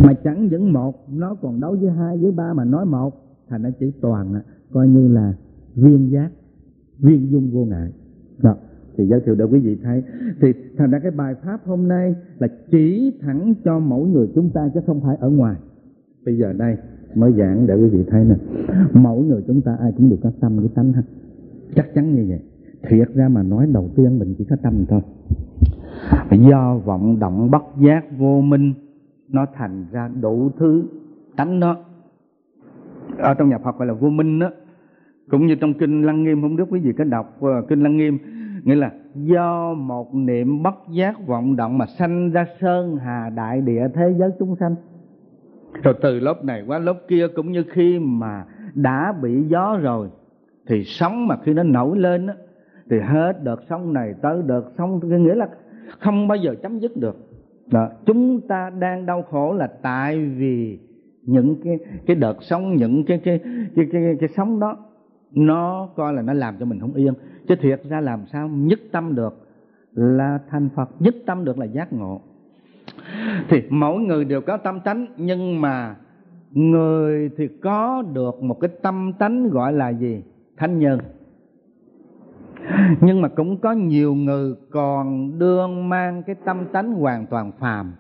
Mà chẳng những một, nó còn đấu với hai với ba mà nói một, thành nó chữ toàn coi như là viên giác, viên dung vô ngại. Đó, thì giới thiệu để quý vị thấy. Thì thành ra cái bài pháp hôm nay là chỉ thẳng cho mỗi người chúng ta chứ không phải ở ngoài. Bây giờ đây mới giảng để quý vị thấy nè, mỗi người chúng ta ai cũng đều có tâm với tánh hết, chắc chắn như vậy. Thiệt ra mà nói đầu tiên mình chỉ có tâm thôi. Do vọng động bất giác vô minh, nó thành ra đủ thứ tánh đó. Ở trong nhà Phật gọi là vô minh đó. Cũng như trong Kinh Lăng Nghiêm, không biết quý vị có đọc Kinh Lăng Nghiêm, nghĩa là do một niệm bất giác vọng động mà sanh ra sơn hà đại địa thế giới chúng sanh. Rồi từ lớp này qua lớp kia, cũng như khi mà đã bị gió rồi thì sóng mà khi nó nổi lên đó, thì hết đợt sóng này tới đợt sóng, nghĩa là không bao giờ chấm dứt được. Đó. Chúng ta đang đau khổ là tại vì những cái đợt sóng, những cái sóng đó nó coi là nó làm cho mình không yên. Chứ thiệt ra làm sao nhất tâm được là thành Phật, nhất tâm được là giác ngộ. Thì mỗi người đều có tâm tánh, nhưng mà người thì có được một cái tâm tánh gọi là gì? Thánh nhân. Nhưng mà cũng có nhiều người còn đương mang cái tâm tánh hoàn toàn phàm.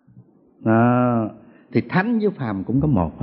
Thì thánh với phàm cũng có một.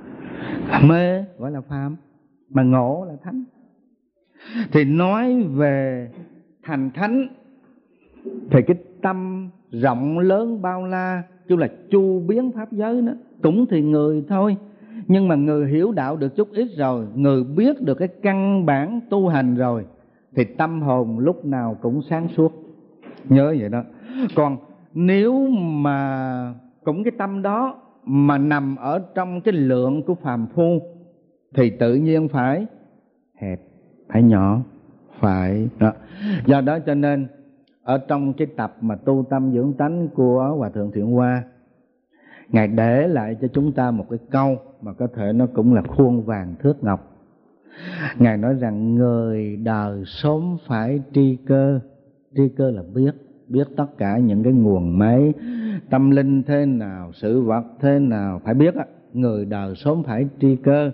Mê gọi là phàm, mà ngộ là thánh. Thì nói về thành thánh thì cái tâm rộng lớn bao la, kêu là chu biến pháp giới đó, cũng thì người thôi. Nhưng mà người hiểu đạo được chút ít rồi, người biết được cái căn bản tu hành rồi, thì tâm hồn lúc nào cũng sáng suốt. Nhớ vậy đó. Còn nếu mà cũng cái tâm đó mà nằm ở trong cái lượng của phàm phu thì tự nhiên phải hẹp, phải nhỏ, phải đó. Do đó cho nên ở trong cái tập mà tu tâm dưỡng tánh của Hòa Thượng Thiện Hoa, Ngài để lại cho chúng ta một cái câu mà có thể nó cũng là khuôn vàng thước ngọc. Ngài nói rằng người đời sớm phải tri cơ. Tri cơ là biết tất cả những cái nguồn máy, tâm linh thế nào, sự vật thế nào, phải biết á. Người đời sớm phải tri cơ.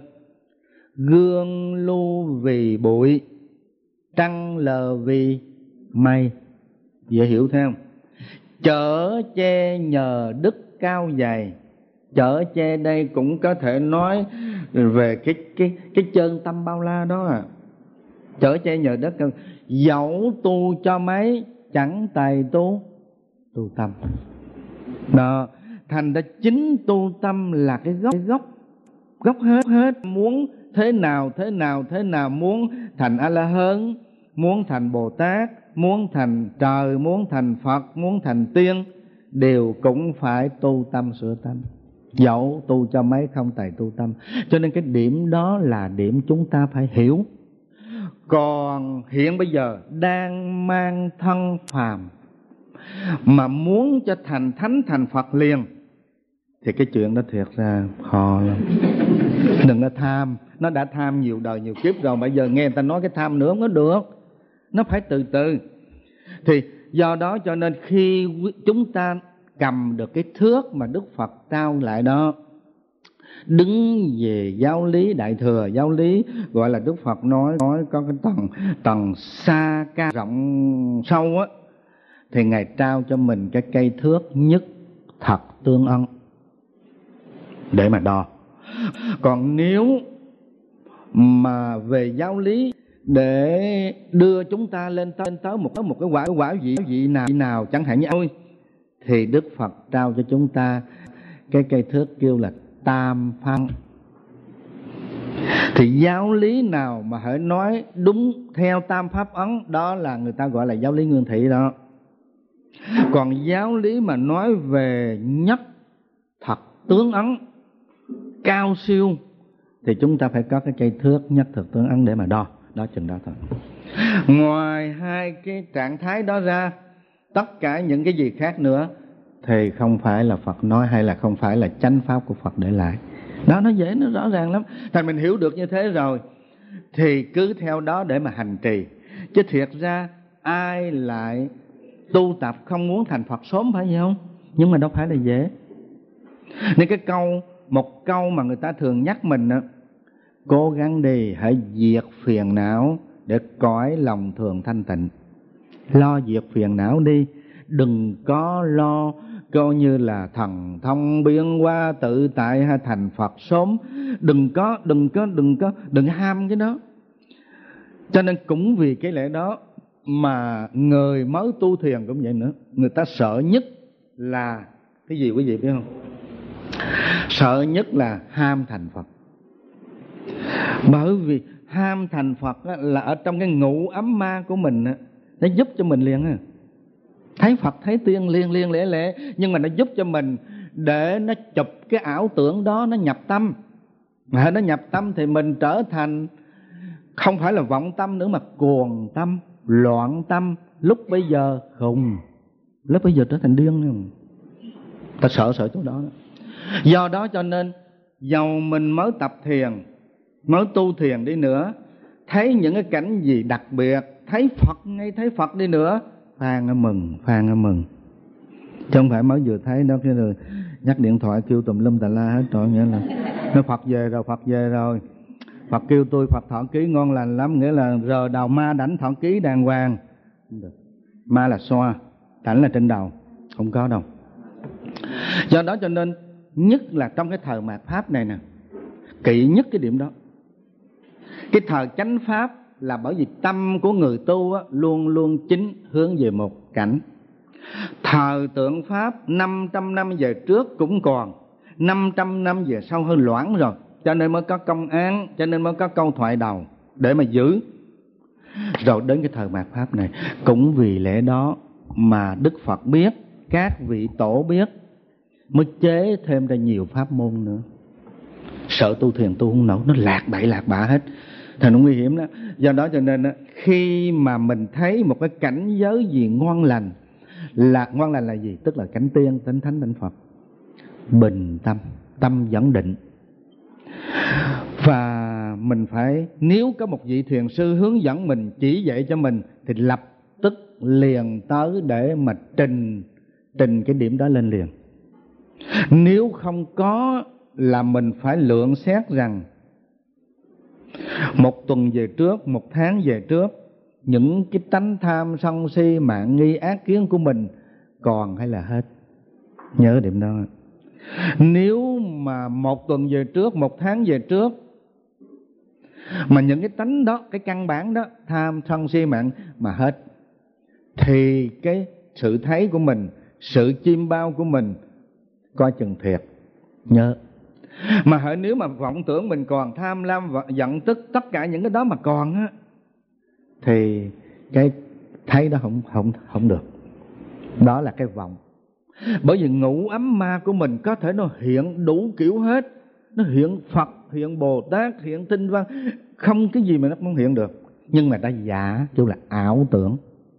Gương lưu vì bụi, trăng lờ vì mây. Dễ hiểu thế không? Chở che nhờ đức cao dày. Chở che đây cũng có thể nói về cái chân tâm bao la đó à. Chở che nhờ đức cao, dẫu tu cho mấy chẳng tài tu tâm. Đó, thành ra chính tu tâm là cái gốc hết. Muốn thế nào, muốn thành A-la-hán, muốn thành Bồ Tát, muốn thành trời, muốn thành Phật, muốn thành tiên, đều cũng phải tu tâm sửa tâm. Dẫu tu cho mấy không tài tu tâm. Cho nên cái điểm đó là điểm chúng ta phải hiểu. Còn hiện bây giờ đang mang thân phàm mà muốn cho thành thánh thành Phật liền, thì cái chuyện đó thiệt ra khó lắm. Đừng có tham. Nó đã tham nhiều đời nhiều kiếp rồi, bây giờ nghe người ta nói cái tham nữa không có được. Nó phải từ từ. Thì do đó cho nên khi chúng ta cầm được cái thước mà Đức Phật trao lại đó, đứng về giáo lý đại thừa, giáo lý gọi là Đức Phật nói có cái tầng xa cao rộng sâu á, thì Ngài trao cho mình cái cây thước nhất thật tương ưng để mà đo. Còn nếu mà về giáo lý để đưa chúng ta lên tới một cái quả vị nào chẳng hạn như ôi, thì Đức Phật trao cho chúng ta cái cây thước kêu là tam pháp. Thì giáo lý nào mà hãy nói đúng theo tam pháp ấn, đó là người ta gọi là giáo lý nguyên thủy đó. Còn giáo lý mà nói về nhất thật tướng ấn cao siêu thì chúng ta phải có cái cây thước nhất thực tướng ấn để mà đo. Đó chừng đó thôi. Ngoài hai cái trạng thái đó ra, tất cả những cái gì khác nữa thì không phải là Phật nói, hay là không phải là chánh pháp của Phật để lại. Đó, nó dễ, nó rõ ràng lắm. Thành mình hiểu được như thế rồi thì cứ theo đó để mà hành trì. Chứ thiệt ra ai lại tu tập không muốn thành Phật sớm, phải không? Nhưng mà đâu phải là dễ. Nên một câu mà người ta thường nhắc mình á, cố gắng đi, hãy diệt phiền não để cõi lòng thường thanh tịnh. Lo diệt phiền não đi, đừng có lo coi như là thần thông biến hóa tự tại hay thành Phật sớm. Đừng ham cái đó. Cho nên cũng vì cái lẽ đó mà người mới tu thiền cũng vậy nữa, người ta sợ nhất là cái gì quý vị biết không? Sợ nhất là ham thành Phật. Bởi vì ham thành Phật là ở trong cái ngũ ấm ma của mình, nó giúp cho mình liền thấy Phật thấy tiên liên lẻ lẻ, nhưng mà nó giúp cho mình để nó chụp cái ảo tưởng đó, nó nhập tâm. Mà nó nhập tâm thì mình trở thành không phải là vọng tâm nữa mà cuồng tâm, loạn tâm, lúc bây giờ khùng, lúc bây giờ trở thành điên. Ta sợ chỗ đó. Do đó cho nên dầu mình mới tập thiền, mới tu thiền đi nữa, thấy những cái cảnh gì đặc biệt, thấy Phật đi nữa, phan mừng. Chứ không phải mới vừa thấy đó cái rồi nhắc điện thoại kêu tùm lum tà la hết trọi, nghĩa là nó Phật về rồi. Phật kêu tôi Phật thọ ký ngon lành lắm, nghĩa là giờ đầu ma đảnh thọ ký đàng hoàng. Ma là xoa, đảnh là trên đầu, không có đâu. Do đó cho nên nhất là trong cái thời mạt Pháp này nè, kỵ nhất cái điểm đó. Cái thời chánh Pháp là bởi vì tâm của người tu luôn luôn chính hướng về một cảnh. Thời tượng Pháp 500 năm về trước cũng còn, 500 năm về sau hơi loãng rồi, cho nên mới có công án, cho nên mới có câu thoại đầu để mà giữ. Rồi đến cái thời mạt Pháp này, cũng vì lẽ đó mà Đức Phật biết, các vị tổ biết, mới chế thêm ra nhiều pháp môn nữa. Sợ tu thiền tu không nổi, nó lạc bậy lạc bạ hết, thành nó nguy hiểm đó. Do đó cho nên khi mà mình thấy một cái cảnh giới gì ngon lành là gì? Tức là cảnh tiên, tánh thánh, tánh Phật. Bình tâm, tâm vẫn định. Và mình phải, nếu có một vị thiền sư hướng dẫn mình, chỉ dạy cho mình, thì lập tức liền tới để mà trình cái điểm đó lên liền. Nếu không có là mình phải lượng xét rằng một tuần về trước, một tháng về trước, những cái tánh tham sân si mạn nghi ác kiến của mình còn hay là hết. Nhớ điểm đó. Nếu mà một tuần về trước, một tháng về trước mà những cái tánh đó, cái căn bản đó, tham sân si mạn mà hết, thì cái sự thấy của mình, sự chiêm bao của mình coi chừng thiệt. Nhớ. Mà hỡi nếu mà vọng tưởng mình còn tham lam và giận tức, tất cả những cái đó mà còn á, thì cái thấy đó không được. Đó là cái vọng. Bởi vì ngũ ấm ma của mình có thể nó hiện đủ kiểu hết. Nó hiện Phật, hiện Bồ Tát, hiện Tinh Văn, không cái gì mà nó không hiện được. Nhưng mà đã giả, chứ là ảo tưởng.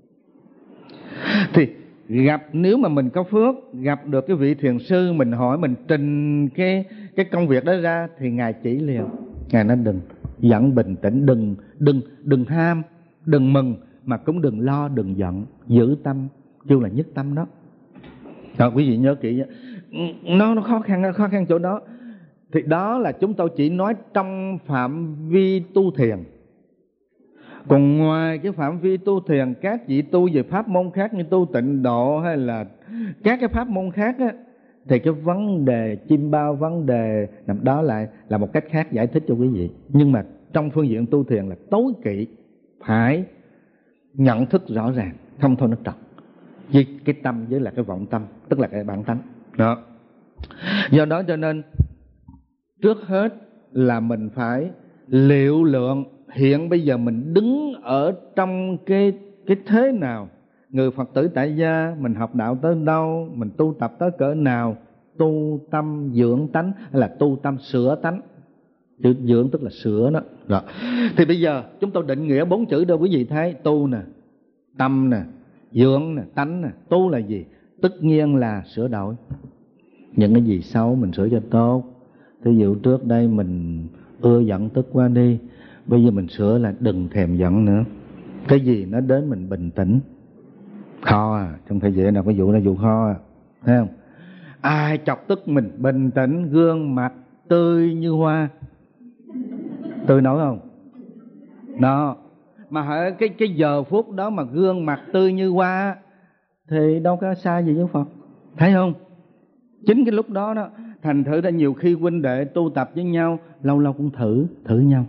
Thì nếu mà mình có phước, gặp được cái vị thiền sư, mình hỏi, mình trình cái công việc đó ra, thì Ngài chỉ liền. Ngài nói đừng, vẫn bình tĩnh, đừng ham, đừng mừng, mà cũng đừng lo, đừng giận, giữ tâm, kêu là nhất tâm đó. Rồi quý vị nhớ kỹ, nó khó khăn chỗ đó. Thì đó là chúng tôi chỉ nói trong phạm vi tu thiền. Còn ngoài cái phạm vi tu thiền, các vị tu về pháp môn khác như tu tịnh độ hay là các cái pháp môn khác á, thì cái vấn đề chiêm bao, vấn đề đó lại là một cách khác giải thích cho quý vị. Nhưng mà trong phương diện tu thiền là tối kỵ, phải nhận thức rõ ràng, không thôi nó trật. Với cái tâm với là cái vọng tâm, tức là cái bản tánh đó. Do đó cho nên trước hết là mình phải liệu lượng hiện bây giờ mình đứng ở trong cái thế nào, người Phật tử tại gia, mình học đạo tới đâu, mình tu tập tới cỡ nào, tu tâm dưỡng tánh hay là tu tâm sửa tánh. Chữ dưỡng tức là sửa đó. Rồi. Thì bây giờ chúng tôi định nghĩa 4 chữ đâu quý vị thấy, tu nè, tâm nè, dưỡng nè, tánh nè. Tu là gì? Tất nhiên là sửa đổi. Những cái gì xấu mình sửa cho tốt. Thí dụ trước đây mình ưa giận tức quá đi, bây giờ mình sửa là đừng thèm giận nữa. Cái gì nó đến mình bình tĩnh. Kho à, trong thời gian nào có vụ là vụ kho à, thấy không? ai chọc tức mình bình tĩnh, gương mặt tươi như hoa. Tươi nổi không? Đó. Mà hỡi cái giờ phút đó mà gương mặt tươi như hoa thì đâu có xa gì với Phật. Thấy không? Chính cái lúc đó đó, thành thử ra nhiều khi huynh đệ tu tập với nhau, lâu lâu cũng thử nhau,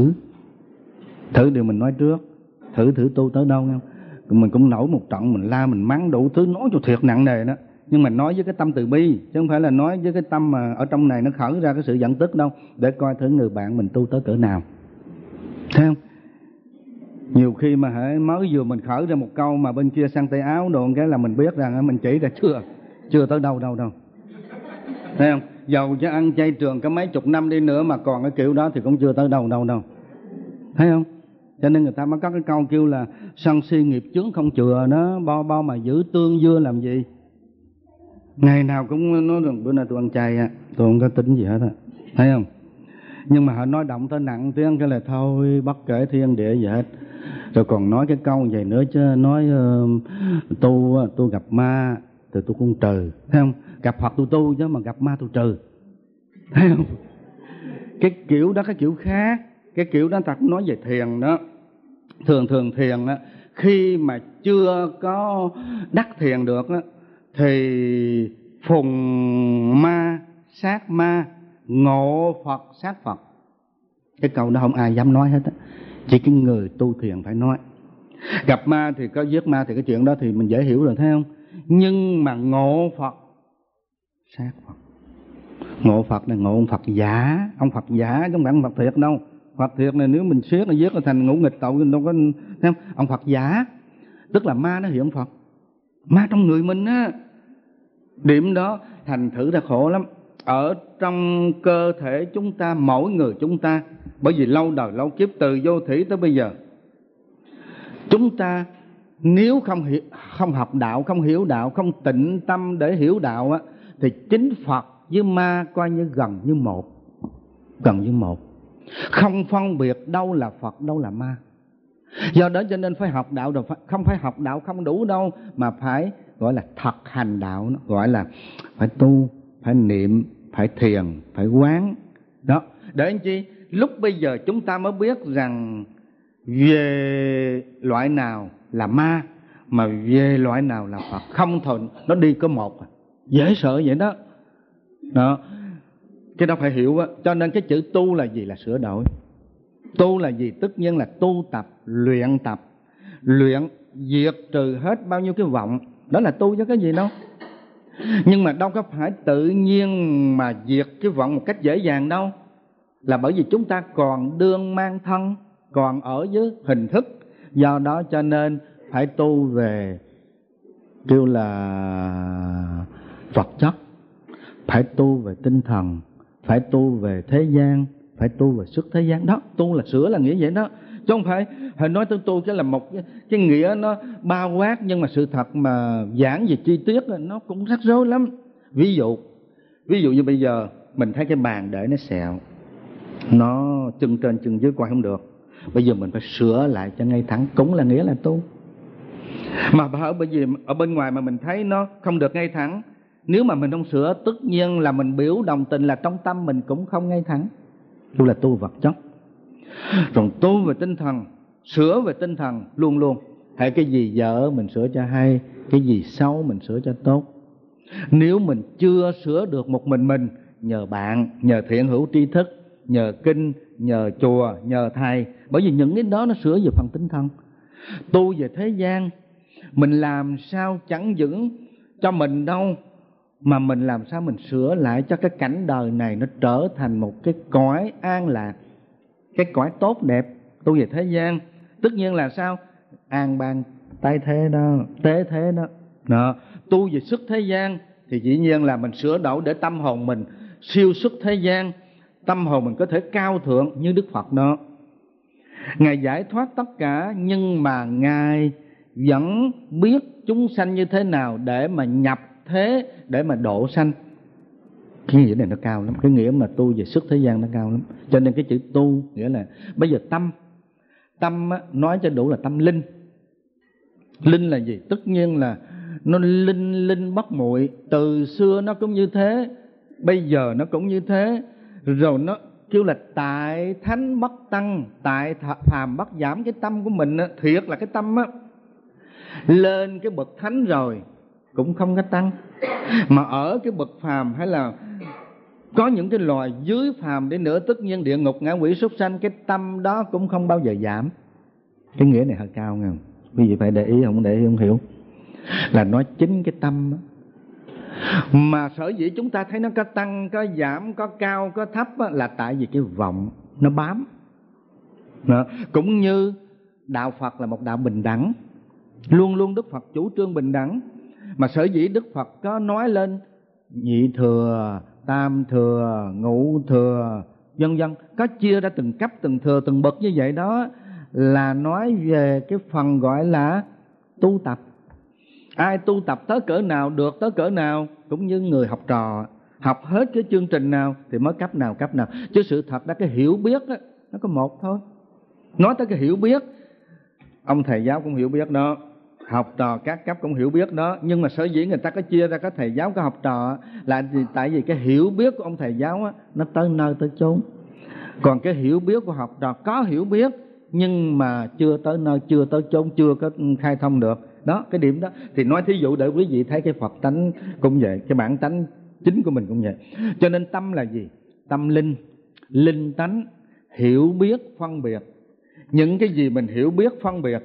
thử điều mình nói trước, thử tu tới đâu không? Mình cũng nổi một trận, mình la mình mắng đủ thứ, nói cho thiệt nặng nề đó. Nhưng mà nói với cái tâm từ bi, chứ không phải là nói với cái tâm mà ở trong này nó khởi ra cái sự giận tức đâu, để coi thử người bạn mình tu tới cỡ nào. Thấy không? Nhiều khi mà hãy mới vừa mình khởi ra một câu mà bên kia sang tay áo đồ cái là mình biết rằng mình chỉ ra chưa tới đâu. Thấy không? Dầu cho ăn chay trường có mấy chục năm đi nữa mà còn cái kiểu đó thì cũng chưa tới đâu. Thấy không? Cho nên người ta mới có cái câu kêu là sân si nghiệp chướng không chừa đó, bao mà giữ tương dưa làm gì. Ngày nào cũng nói rằng bữa nay tôi ăn chay tôi không có tính gì hết thấy không? Nhưng mà họ nói động tới nặng tiếng cái là thôi, bất kể thiên địa gì hết. Rồi còn nói cái câu vậy nữa chứ, nói tôi gặp ma thì tôi cũng trừ, thấy không? Gặp Phật tôi tu chứ mà gặp ma tôi trừ, thấy không? Cái kiểu đó cái kiểu khác. Cái kiểu đó ta cũng nói về thiền đó. Thường thiền đó, khi mà chưa có đắc thiền được đó, thì phùng ma sát ma, ngộ Phật sát Phật. Cái câu đó không ai dám nói hết á, chỉ cái người tu thiền phải nói. Gặp ma thì có giết ma thì cái chuyện đó thì mình dễ hiểu rồi, thấy không? Nhưng mà ngộ Phật sát Phật, ngộ Phật này ngộ ông Phật giả. Ông Phật giả chứ không phải ông Phật thiệt đâu. Phật thiệt này nếu mình siết nó giết nó thành ngũ nghịch tội đâu có, thấy không? Ông Phật giả tức là ma nó hiện ông Phật, ma trong người mình á. Điểm đó thành thử ra khổ lắm. Ở trong cơ thể chúng ta, mỗi người chúng ta, bởi vì lâu đời lâu kiếp từ vô thủy tới bây giờ, chúng ta nếu không học đạo, không hiểu đạo, không tịnh tâm để hiểu đạo á, thì chính Phật với ma coi như gần như một, không phân biệt đâu là Phật đâu là ma. Do đó cho nên phải học đạo rồi, không phải học đạo không đủ đâu, mà phải gọi là thật hành đạo, nó gọi là phải tu, phải niệm, phải thiền, phải quán đó. Để anh chi lúc bây giờ chúng ta mới biết rằng về loại nào là ma mà về loại nào là Phật. Không thôi nó đi có một, dễ sợ vậy đó. Đó, cái đó phải hiểu á. Cho nên cái chữ tu là gì? Là sửa đổi. Tu là gì? Tất nhiên là tu tập, luyện diệt trừ hết bao nhiêu cái vọng. Đó là tu chứ cái gì đâu. Nhưng mà đâu có phải tự nhiên mà diệt cái vọng một cách dễ dàng đâu. Là bởi vì chúng ta còn đương mang thân, còn ở với hình thức. Do đó cho nên phải tu về kêu là vật chất, phải tu về tinh thần, phải tu về thế gian, phải tu về xuất thế gian. Đó, tu là sửa là nghĩa vậy đó. Chứ không phải hồi nói tôi tu cái là một cái nghĩa nó bao quát, nhưng mà sự thật mà giảng về chi tiết nó cũng rắc rối lắm. Ví dụ như bây giờ mình thấy cái bàn để nó xẹo, nó chân trên chân dưới coi không được, bây giờ mình phải sửa lại cho ngay thẳng, cũng là nghĩa là tu. Mà bởi vì ở bên ngoài mà mình thấy nó không được ngay thẳng, nếu mà mình không sửa, tất nhiên là mình biểu đồng tình là trong tâm mình cũng không ngay thẳng. Tu là tu vật chất. Còn tu về tinh thần, sửa về tinh thần luôn luôn. Hay cái gì dở mình sửa cho hay, cái gì xấu mình sửa cho tốt. Nếu mình chưa sửa được một mình, nhờ bạn, nhờ thiện hữu tri thức, nhờ kinh, nhờ chùa, nhờ thầy. Bởi vì những cái đó nó sửa về phần tinh thần. Tu về thế gian, mình làm sao chẳng vững cho mình đâu, mà mình làm sao mình sửa lại cho cái cảnh đời này nó trở thành một cái cõi an lạc, cái cõi tốt đẹp. Tu về thế gian tất nhiên là sao? An bang tái thế đó, tế thế đó. Đó. Tu về xuất thế gian thì dĩ nhiên là mình sửa đổi để tâm hồn mình siêu xuất thế gian, tâm hồn mình có thể cao thượng như Đức Phật đó. Ngài giải thoát tất cả, nhưng mà Ngài vẫn biết chúng sanh như thế nào để mà nhập thế, để mà độ sanh. Cái nghĩa này nó cao lắm, cái nghĩa mà tu về xuất thế gian nó cao lắm. Cho nên cái chữ tu nghĩa là bây giờ tâm á, nói cho đủ là tâm linh. Linh là gì? Tất nhiên là nó linh linh bất muội. Từ xưa nó cũng như thế, bây giờ nó cũng như thế. Rồi nó kêu là tại thánh bất tăng, tại phàm bất giảm. Cái tâm của mình á, thiệt là cái tâm á, lên cái bậc thánh rồi cũng không có tăng, mà ở cái bậc phàm hay là có những cái loài dưới phàm đi nữa, tất nhiên địa ngục, ngạ quỷ, súc sanh, cái tâm đó cũng không bao giờ giảm. Cái nghĩa này hơi cao nghe, quý vị phải để ý, không để ý không hiểu. Là nói chính cái tâm đó. Mà sở dĩ chúng ta thấy nó có tăng, có giảm, có cao, có thấp đó, là tại vì cái vọng nó bám đó. Cũng như đạo Phật là một đạo bình đẳng, luôn luôn Đức Phật chủ trương bình đẳng. Mà sở dĩ Đức Phật có nói lên nhị thừa, tam thừa, ngũ thừa, vân vân, có chia ra từng cấp, từng thừa, từng bậc như vậy đó, là nói về cái phần gọi là tu tập. Ai tu tập tới cỡ nào được tới cỡ nào, cũng như người học trò học hết cái chương trình nào thì mới cấp nào cấp nào. Chứ sự thật đó, cái hiểu biết đó, nó có một thôi. Nói tới cái hiểu biết, ông thầy giáo cũng hiểu biết đó, học trò các cấp cũng hiểu biết đó. Nhưng mà sở dĩ người ta có chia ra có thầy giáo, có học trò, là tại vì cái hiểu biết của ông thầy giáo á, nó tới nơi tới chốn. Còn cái hiểu biết của học trò có hiểu biết, nhưng mà chưa tới nơi, chưa tới chốn, chưa có khai thông được. Đó, cái điểm đó thì nói thí dụ để quý vị thấy cái Phật tánh cũng vậy, cái bản tánh chính của mình cũng vậy. Cho nên tâm là gì? Tâm linh, linh tánh, hiểu biết, phân biệt. Những cái gì mình hiểu biết, phân biệt,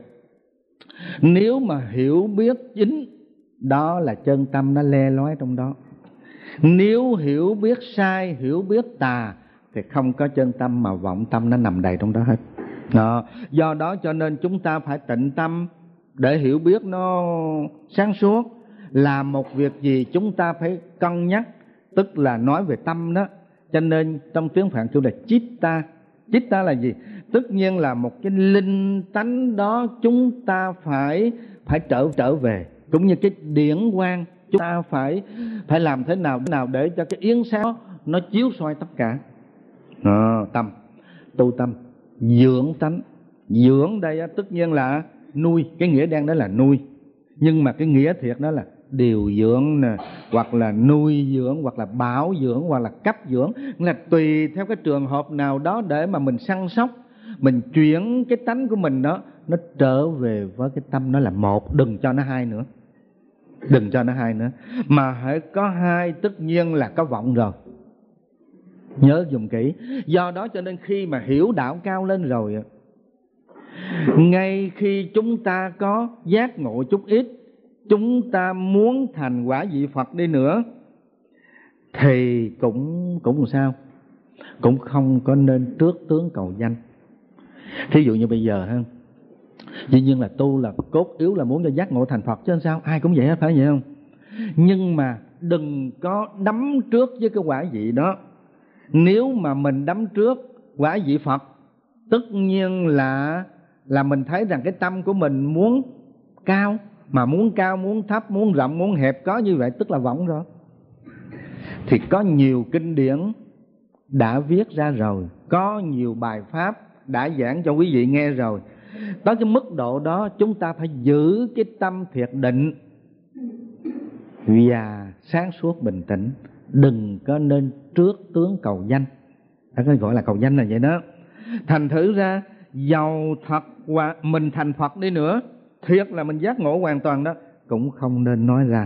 nếu mà hiểu biết chính, đó là chân tâm nó le lói trong đó. Nếu hiểu biết sai, hiểu biết tà, thì không có chân tâm, mà vọng tâm nó nằm đầy trong đó hết đó. Do đó cho nên chúng ta phải tịnh tâm để hiểu biết nó sáng suốt. Làm một việc gì chúng ta phải cân nhắc, tức là nói về tâm đó. Cho nên trong tiếng Phạn kêu là chitta. Chitta là gì? Tất nhiên là một cái linh tánh đó chúng ta phải trở về. Cũng như cái điển quang, chúng ta phải làm thế nào để cho cái yến sáng nó chiếu soi tất cả. Tâm, tu tâm, dưỡng tánh. Dưỡng đây tất nhiên là nuôi, cái nghĩa đen đó là nuôi. Nhưng mà cái nghĩa thiệt đó là điều dưỡng nè, hoặc là nuôi dưỡng, hoặc là bảo dưỡng, hoặc là cấp dưỡng. Là tùy theo cái trường hợp nào đó để mà mình săn sóc, mình chuyển cái tánh của mình đó, nó trở về với cái tâm nó là một. Đừng cho nó hai nữa, đừng cho nó hai nữa. Mà hãy có hai tất nhiên là có vọng rồi, nhớ dùng kỹ. Do đó cho nên khi mà hiểu đạo cao lên rồi, ngay khi chúng ta có giác ngộ chút ít, chúng ta muốn thành quả vị Phật đi nữa, thì cũng sao? Cũng không có nên trước tướng cầu danh. Thí dụ như bây giờ ha, dĩ nhiên là tu là cốt yếu là muốn cho giác ngộ thành Phật chứ sao? Ai cũng vậy hết, phải vậy không? Nhưng mà đừng có đắm trước với cái quả vị đó. Nếu mà mình đắm trước quả vị Phật, tất nhiên là mình thấy rằng cái tâm của mình muốn cao, mà muốn cao, muốn thấp, muốn rộng, muốn hẹp, có như vậy tức là vọng rồi. Thì có nhiều kinh điển đã viết ra rồi, có nhiều bài pháp đã giảng cho quý vị nghe rồi. Tới cái mức độ đó chúng ta phải giữ cái tâm thiệt định và sáng suốt bình tĩnh. Đừng có nên trước tướng cầu danh. Đó cái gọi là cầu danh là vậy đó. Thành thử ra giàu thật mình thành Phật đi nữa, thiệt là mình giác ngộ hoàn toàn đó, cũng không nên nói ra.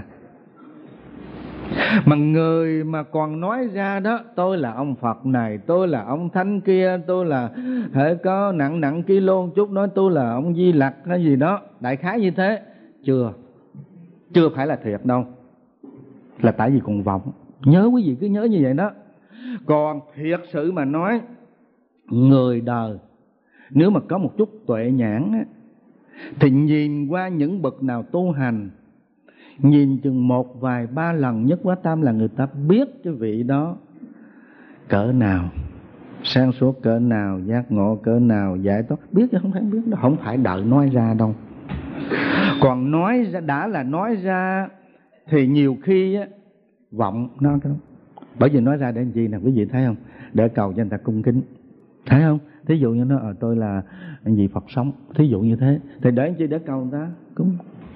Mà người mà còn nói ra đó, tôi là ông Phật này, tôi là ông Thánh kia, tôi là hệ có nặng kilo chút, nói tôi là ông Di Lặc hay gì đó, đại khái như thế, chưa phải là thiệt đâu. Là tại vì còn vọng. Nhớ quý vị cứ nhớ như vậy đó. Còn thiệt sự mà nói, người đời nếu mà có một chút tuệ nhãn á, thì nhìn qua những bậc nào tu hành, nhìn chừng một vài ba lần, nhất quá tam là người ta biết cái vị đó cỡ nào, sáng suốt cỡ nào, giác ngộ cỡ nào, giải thoát. Biết chứ không phải biết đâu, không phải đợi nói ra đâu. Còn nói ra, đã là nói ra thì nhiều khi á, vọng nó cái đó. Bởi vì nói ra để làm gì nè, quý vị thấy không? Để cầu cho người ta cung kính, thấy không? Thí dụ như nó tôi là vị Phật sống, thí dụ như thế, thì để chi? Để cầu người ta cúng.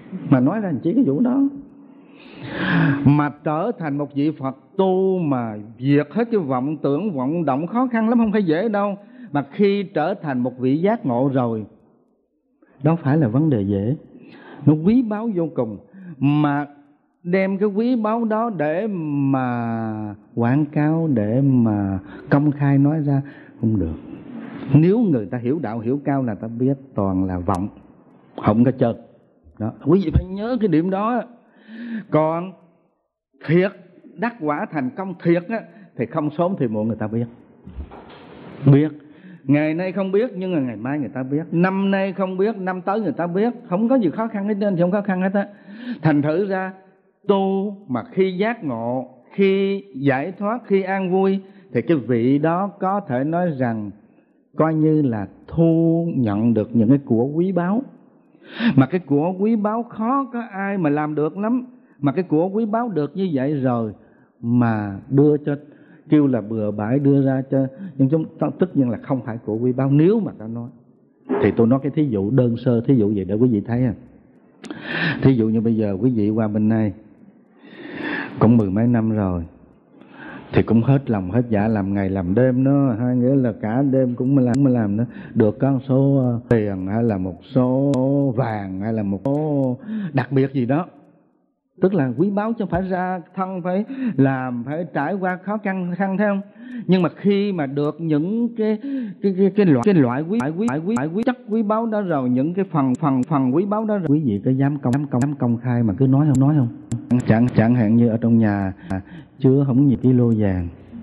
mà nói ra chỉ cái vụ đó. Mà trở thành một vị Phật tu mà diệt hết cái vọng tưởng, vọng động khó khăn lắm, không phải dễ đâu. Mà khi trở thành một vị giác ngộ rồi, đó phải là vấn đề dễ. Nó quý báu vô cùng. Mà đem cái quý báu đó để mà quảng cáo, để mà công khai nói ra không được. Nếu người ta hiểu đạo, hiểu cao là ta biết toàn là vọng, không có chân. Đó, quý vị phải nhớ cái điểm đó. Còn thiệt, đắc quả thành công thiệt á, thì không sớm thì muộn người ta biết. Biết. Ngày nay không biết nhưng mà ngày mai người ta biết. Năm nay không biết, năm tới người ta biết. Không có gì khó khăn hết trơn, không khó khăn hết á. Thành thử ra tu mà khi giác ngộ, khi giải thoát, khi an vui, thì cái vị đó có thể nói rằng coi như là thu nhận được những cái của quý báu. Mà cái của quý báu khó có ai mà làm được lắm. Mà cái của quý báu được như vậy rồi mà đưa cho, kêu là bừa bãi đưa ra cho, nhưng chúng ta tất nhiên là không phải của quý báu. Nếu mà ta nói thì tôi nói cái thí dụ đơn sơ, thí dụ vậy để quý vị thấy. Thí dụ như bây giờ quý vị qua bên này cũng mười mấy năm rồi, thì cũng hết lòng hết dạ làm ngày làm đêm đó, hay nghĩa là cả đêm cũng mới làm đó. Được có một số tiền hay là một số vàng hay là một số đặc biệt gì đó, tức là quý báu, chứ phải ra thân phải làm, phải trải qua khó khăn thấy không? Nhưng mà khi mà được những cái loại quý chất quý báu đó rồi, những cái phần quý báu đó rồi, quý vị có dám công khai mà cứ nói không? Chẳng hạn như ở trong nhà chứa không nhiều kilo vàng,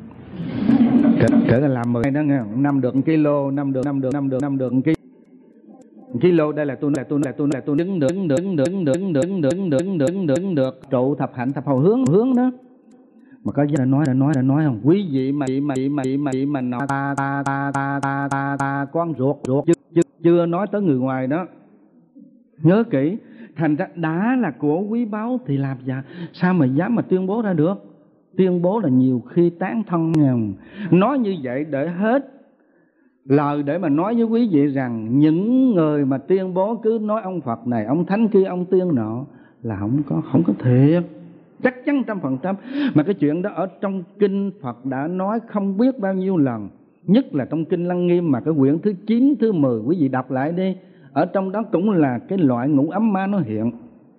cỡ là làm 10 đó nghe, năm được 1 kilo, năm được 1 kilo. Đây là tôi được trụ thập hạnh thập hầu hướng đó. Mà có gì đã nói không? Quý vị mà nói ta con ruột chưa nói tới người ngoài đó. Nhớ kỹ, thành ra đã là của quý báu thì làm sao mà dám mà tuyên bố ra được? Tuyên bố là nhiều khi tán thân nhau. Nói như vậy để hết lời để mà nói với quý vị rằng những người mà tuyên bố cứ nói ông Phật này, ông Thánh kia, ông Tiên nọ là không có thiệt, chắc chắn 100%. Mà cái chuyện đó ở trong kinh Phật đã nói không biết bao nhiêu lần, nhất là trong kinh Lăng Nghiêm mà cái quyển thứ 9, thứ 10 quý vị đọc lại đi. Ở trong đó cũng là cái loại ngũ ấm ma nó hiện,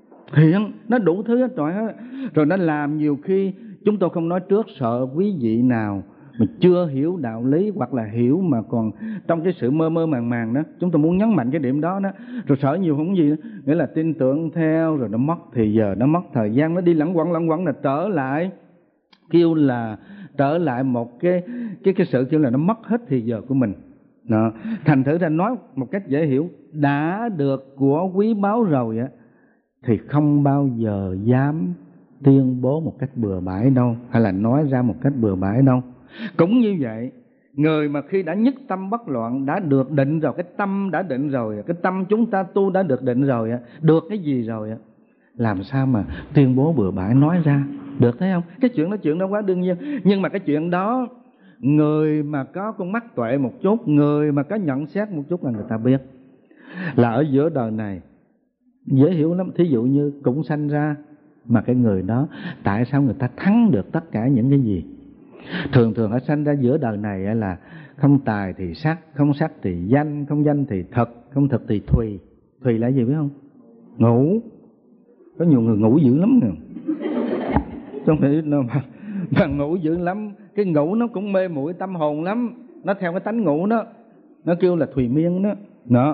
nó đủ thứ hết rồi hết. Rồi nó làm nhiều khi chúng tôi không nói trước, sợ quý vị nào mà chưa hiểu đạo lý, hoặc là hiểu mà còn trong cái sự mơ màng đó. Chúng tôi muốn nhấn mạnh cái điểm đó. Rồi sợ nhiều không gì đó. Nghĩa là tin tưởng theo rồi nó mất thì giờ, nó mất thời gian, nó đi lẳng quẩn là trở lại, kêu là trở lại một cái sự kêu là nó mất hết thì giờ của mình đó. Thành thử ra nói một cách dễ hiểu, đã được của quý báu rồi á thì không bao giờ dám tuyên bố một cách bừa bãi đâu, hay là nói ra một cách bừa bãi đâu. Cũng như vậy, người mà khi đã nhất tâm bất loạn, đã được định rồi, cái tâm đã định rồi, cái tâm chúng ta tu đã được định rồi, được cái gì rồi, làm sao mà tuyên bố bừa bãi nói ra được, thấy không? Cái chuyện đó quá đương nhiên. Nhưng mà cái chuyện đó, người mà có con mắt tuệ một chút, người mà có nhận xét một chút là người ta biết. Là ở giữa đời này dễ hiểu lắm. Thí dụ như cũng sanh ra, mà cái người đó tại sao người ta thắng được tất cả những cái gì? Thường ở sanh ra giữa đời này là không tài thì sắc, không sắc thì danh, không danh thì thực, không thực thì thùy. Thùy là gì biết không? Ngủ. Có nhiều người ngủ dữ lắm nè, không phải đâu mà ngủ dữ lắm. Cái ngủ nó cũng mê muội tâm hồn lắm, nó theo cái tánh ngủ đó, nó kêu là thùy miên đó.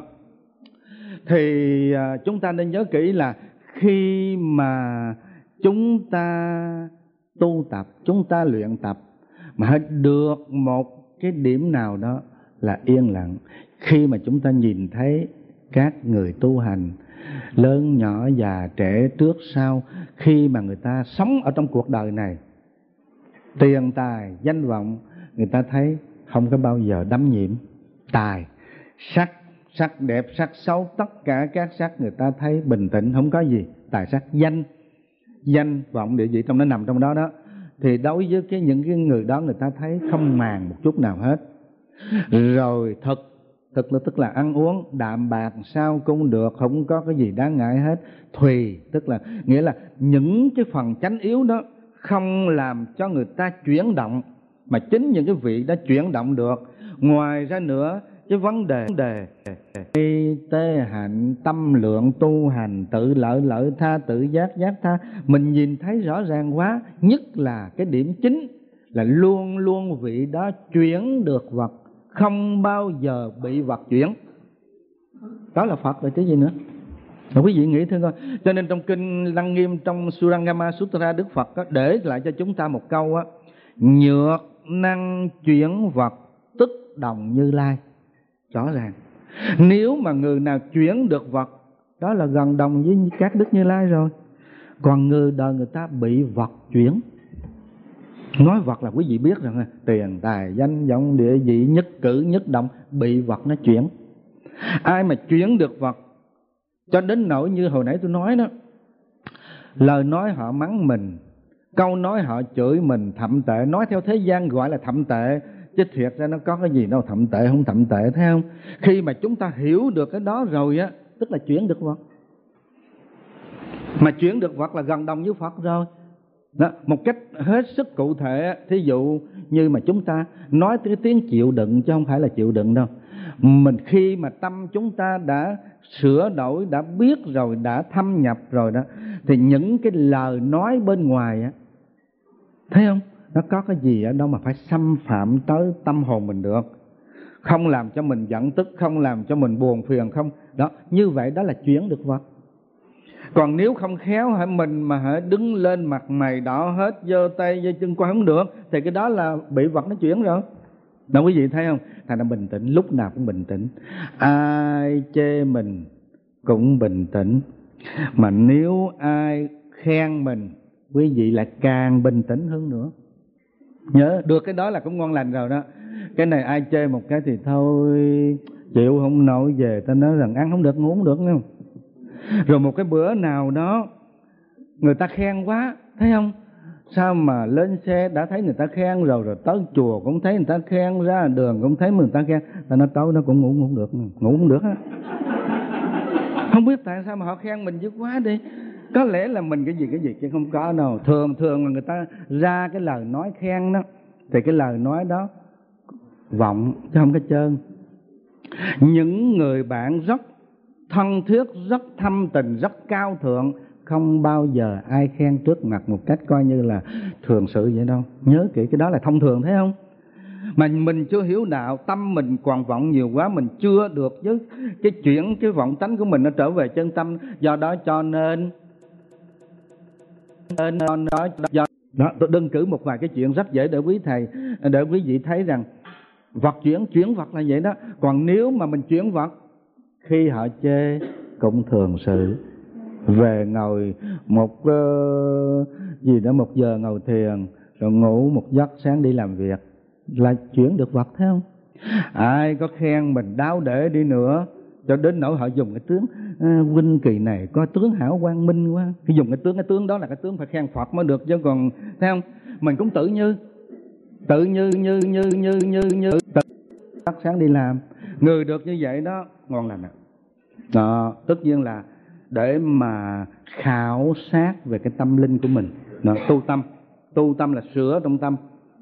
Thì chúng ta nên nhớ kỹ là khi mà chúng ta tu tập, chúng ta luyện tập mà được một cái điểm nào đó là yên lặng. Khi mà chúng ta nhìn thấy các người tu hành lớn nhỏ già trẻ trước sau, khi mà người ta sống ở trong cuộc đời này, tiền tài danh vọng, người ta thấy không có bao giờ đắm nhiễm. Tài, sắc đẹp, sắc xấu, tất cả các sắc người ta thấy bình tĩnh, không có gì. Tài sắc, danh vọng, địa vị trong nó nằm trong đó đó. Thì đối với những cái người đó, người ta thấy không màng một chút nào hết. Rồi thực tức là ăn uống đạm bạc sao cũng được, không có cái gì đáng ngại hết. Thùy tức là nghĩa là những cái phần chánh yếu đó không làm cho người ta chuyển động, mà chính những cái vị đã chuyển động được. Ngoài ra nữa, cái vấn đề tế hạnh, tâm lượng tu hành, tự lợi lợi tha, tự giác giác tha, mình nhìn thấy rõ ràng quá. Nhất là cái điểm chính là luôn luôn vị đó chuyển được vật, không bao giờ bị vật chuyển. Đó là Phật rồi chứ gì nữa. Rồi quý vị nghĩ thử coi. Cho nên trong kinh Lăng Nghiêm, trong Surangama Sutra, Đức Phật đó, để lại cho chúng ta một câu á: nhược năng chuyển vật tức đồng Như Lai. Rõ ràng nếu mà người nào chuyển được vật, đó là gần đồng với các đức Như Lai rồi. Còn người đời người ta bị vật chuyển. Nói vật là quý vị biết rằng tiền tài danh vọng địa vị, nhất cử nhất động bị vật nó chuyển. Ai mà chuyển được vật cho đến nỗi như hồi nãy tôi nói đó, lời nói họ mắng mình, câu nói họ chửi mình thậm tệ, nói theo thế gian gọi là thậm tệ, chứ thiệt ra nó có cái gì đâu thậm tệ không thậm tệ, thấy không? Khi mà chúng ta hiểu được cái đó rồi á, tức là chuyển được vật. Mà chuyển được vật là gần đồng với Phật rồi đó. Một cách hết sức cụ thể, thí dụ như mà chúng ta nói cái tiếng chịu đựng, chứ không phải là chịu đựng đâu. Mình khi mà tâm chúng ta đã sửa đổi, đã biết rồi, đã thâm nhập rồi đó, thì những cái lời nói bên ngoài á, thấy không, nó có cái gì ở đâu mà phải xâm phạm tới tâm hồn mình được, không làm cho mình giận tức, không làm cho mình buồn phiền, không đó. Như vậy đó là chuyển được vật. Còn nếu không khéo mình mà đứng lên mặt mày đỏ hết, giơ tay giơ chân qua không được, thì cái đó là bị vật nó chuyển rồi. Đó quý vị thấy không? Thành ra bình tĩnh, lúc nào cũng bình tĩnh. Ai chê mình cũng bình tĩnh. Mà nếu ai khen mình, quý vị lại càng bình tĩnh hơn nữa. Nhớ được cái đó là cũng ngon lành rồi đó. Cái này ai chê một cái thì thôi, chịu không nổi, về ta nói rằng ăn không được, ngủ không được đâu. Rồi một cái bữa nào đó người ta khen quá, thấy không? Sao mà lên xe đã thấy người ta khen rồi, rồi tới chùa cũng thấy người ta khen, ra đường cũng thấy người ta khen, ta nói tối nó cũng ngủ không được, ngủ không được á. Không biết tại sao mà họ khen mình dữ quá đi. Có lẽ là mình cái gì chứ không có đâu. Thường là người ta ra cái lời nói khen đó, thì cái lời nói đó vọng chứ không có trơn. Những người bạn rất thân thiết, rất thâm tình, rất cao thượng, không bao giờ ai khen trước mặt một cách coi như là thường sự vậy đâu. Nhớ kỹ cái đó là thông thường, thấy không? Mà mình chưa hiểu đạo, tâm mình còn vọng nhiều quá, mình chưa được với cái chuyển cái vọng tánh của mình nó trở về chân tâm. Do đó cho nên đó, tôi đơn cử một vài cái chuyện rất dễ để quý thầy, để quý vị thấy rằng vật chuyển vật là vậy đó. Còn nếu mà mình chuyển vật, khi họ chê cũng thường sự, về ngồi một giờ ngồi thiền, rồi ngủ một giấc, sáng đi làm việc, là chuyển được vật, thấy không? Ai có khen mình đáo để đi nữa, cho đến nỗi họ dùng cái tướng huynh kỳ này có tướng hảo quang minh quá, cái dùng cái tướng đó là cái tướng phải khen Phật mới được, chứ còn thấy không, mình cũng tự như sáng đi làm, người được như vậy đó ngon lành đó. Tất nhiên là để mà khảo sát về cái tâm linh của mình đó. Tu tâm là sửa trong tâm.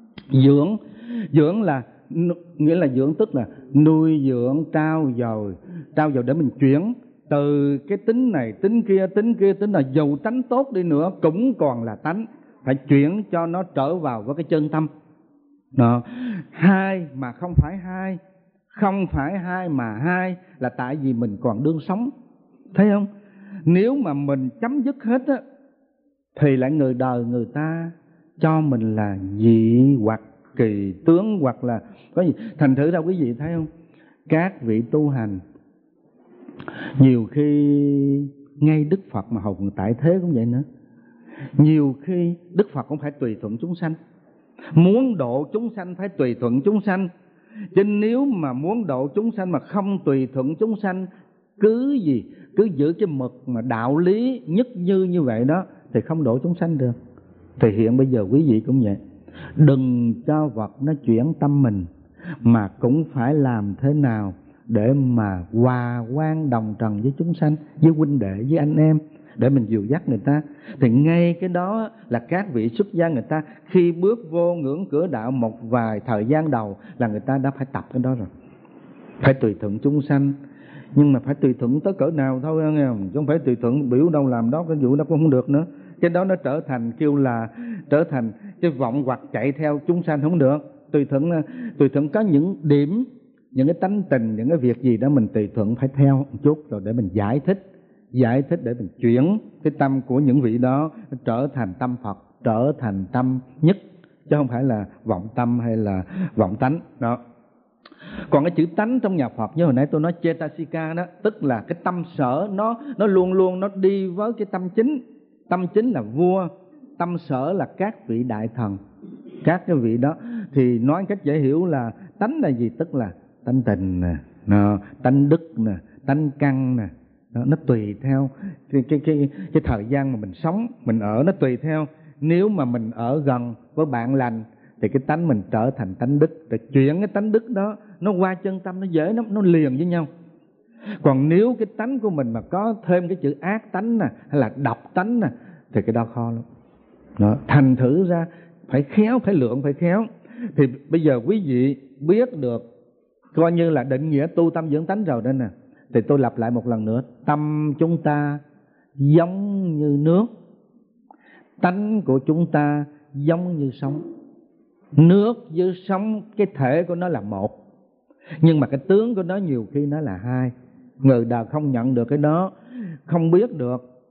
Dưỡng là nghĩa là dưỡng, tức là nuôi dưỡng, trao dồi để mình chuyển từ cái tính này tính kia, tính là dầu tánh tốt đi nữa cũng còn là tánh, phải chuyển cho nó trở vào với cái chân tâm đó. Hai mà không phải hai, không phải hai mà hai là tại vì mình còn đương sống, thấy không? Nếu mà mình chấm dứt hết á, thì lại người đời người ta cho mình là dị hoặc kỳ tướng, hoặc là có gì. Thành thử ra quý vị thấy không, các vị tu hành nhiều khi ngay Đức Phật mà hồng tại thế cũng vậy nữa, nhiều khi Đức Phật cũng phải tùy thuận chúng sanh. Muốn độ chúng sanh phải tùy thuận chúng sanh, chứ nếu mà muốn độ chúng sanh mà không tùy thuận chúng sanh, cứ giữ cái mực mà đạo lý nhất như vậy đó, thì không độ chúng sanh được. Thì hiện bây giờ quý vị cũng vậy, đừng cho vật nó chuyển tâm mình, mà cũng phải làm thế nào để mà hòa quan đồng trần với chúng sanh, với huynh đệ, với anh em, để mình dìu dắt người ta. Thì ngay cái đó là các vị xuất gia người ta khi bước vô ngưỡng cửa đạo một vài thời gian đầu là người ta đã phải tập cái đó rồi. Phải tùy thuận chúng sanh, nhưng mà phải tùy thuận tới cỡ nào thôi nghe không? Chứ không phải tùy thuận biểu đâu làm đó, cái vụ đó cũng không được nữa. Cái đó nó trở thành kêu là trở thành cái vọng hoặc chạy theo chúng sanh không được. Tùy thuận có những điểm, những cái tánh tình, những cái việc gì đó mình tùy thuận phải theo một chút, rồi để mình giải thích để mình chuyển cái tâm của những vị đó trở thành tâm Phật, trở thành tâm nhất, chứ không phải là vọng tâm hay là vọng tánh đó. Còn cái chữ tánh trong nhà Phật như hồi nãy tôi nói Cetasika đó, tức là cái tâm sở nó luôn luôn nó đi với cái tâm chính. Tâm chính là vua, tâm sở là các vị đại thần, các cái vị đó. Thì nói cách dễ hiểu là tánh là gì? Tức là tánh tình nè, tánh đức nè, tánh căn nè. Nó tùy theo cái thời gian mà mình sống, mình ở, nó tùy theo. Nếu mà mình ở gần với bạn lành thì cái tánh mình trở thành tánh đức, để chuyển cái tánh đức đó nó qua chân tâm, nó dễ lắm, nó liền với nhau. Còn nếu cái tánh của mình mà có thêm cái chữ ác tánh nè, hay là độc tánh nè, thì cái đó khó lắm đó. Thành thử ra phải khéo, phải lượng, phải khéo. Thì bây giờ quý vị biết được coi như là định nghĩa tu tâm dưỡng tánh rồi đó nè. Thì tôi lặp lại một lần nữa, tâm chúng ta giống như nước, tánh của chúng ta giống như sóng. Nước với sóng cái thể của nó là một, nhưng mà cái tướng của nó nhiều khi nó là hai. Người đời không nhận được cái đó, không biết được,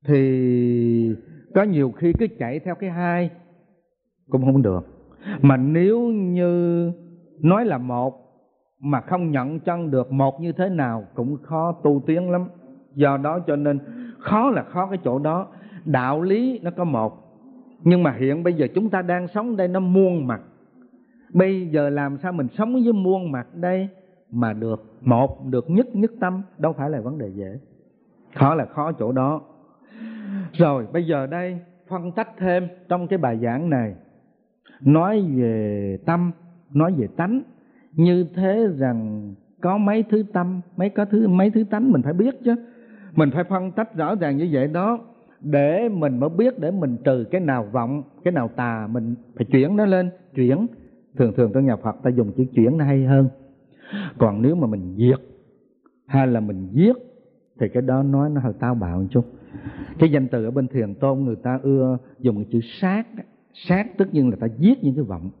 thì có nhiều khi cứ chạy theo cái hai cũng không được. Mà nếu như nói là một mà không nhận chân được một như thế nào cũng khó tu tiến lắm. Do đó cho nên khó là khó cái chỗ đó. Đạo lý nó có một, nhưng mà hiện bây giờ chúng ta đang sống đây nó muôn mặt. Bây giờ làm sao mình sống với muôn mặt đây mà được một, được nhất tâm, đâu phải là vấn đề dễ. Khó là khó chỗ đó. Rồi bây giờ đây phân tách thêm trong cái bài giảng này, nói về tâm, nói về tánh. Như thế rằng có mấy thứ tâm, mấy thứ tánh mình phải biết chứ. Mình phải phân tách rõ ràng như vậy đó, để mình mới biết, để mình trừ cái nào vọng, cái nào tà, mình phải chuyển nó lên. Chuyển, thường trong nhà Phật ta dùng chữ chuyển nó hay hơn. Còn nếu mà mình diệt hay là mình giết thì cái đó nói nó hơi táo bạo một chút. Cái danh từ ở bên Thiền Tôn người ta ưa dùng cái chữ sát. Sát tức nhiên là ta giết những cái vọng.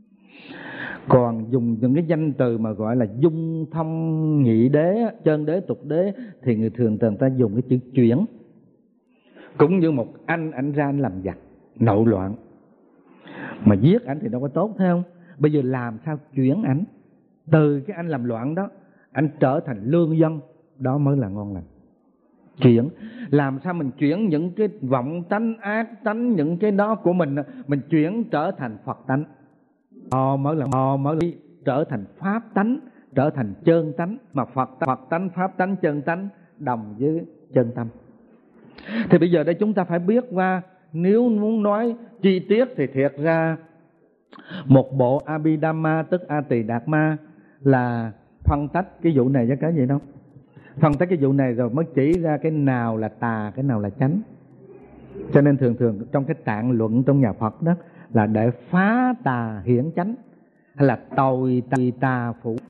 Còn dùng những cái danh từ mà gọi là dung thông nhị đế, chân đế, tục đế, thì người thường ta dùng cái chữ chuyển. Cũng như một anh ra anh làm giặc nội loạn, mà giết ảnh thì đâu có tốt thấy không? Bây giờ làm sao chuyển ảnh từ cái anh làm loạn đó, ảnh trở thành lương dân, đó mới là ngon lành. Chuyển, làm sao mình chuyển những cái vọng tánh, ác tánh, những cái đó của mình chuyển trở thành Phật tánh. Mới là trở thành pháp tánh, trở thành chân tánh. Mà Phật tánh, pháp tánh, chân tánh đồng với chân tâm. Thì bây giờ đây chúng ta phải biết qua, nếu muốn nói chi tiết thì thiệt ra một bộ Abhidhamma tức A Tỳ Đạt Ma là phân tách cái vụ này với cái gì đâu. Phân tách cái vụ này rồi mới chỉ ra cái nào là tà, cái nào là chánh. Cho nên thường trong cái tạng luận trong nhà Phật đó là để phá tà hiển chánh, hay là tồi tà phủ